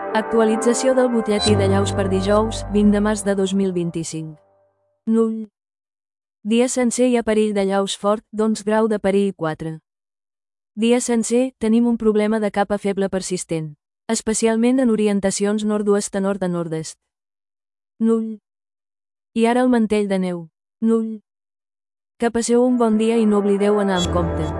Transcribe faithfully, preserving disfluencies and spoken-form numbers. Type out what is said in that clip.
Actualització del butlletí de llaus per dijous, vint de març de dos mil vint-i-cinc. Null. Dia sencer hi ha perill de llaus fort, doncs grau de perill quatre. Dia sencer, tenim un problema de capa feble persistent, especialment en orientacions nord-oest a nord a nord-est. Null. I ara el mantell de neu. Null. Que passeu un bon dia i no oblideu anar amb compte.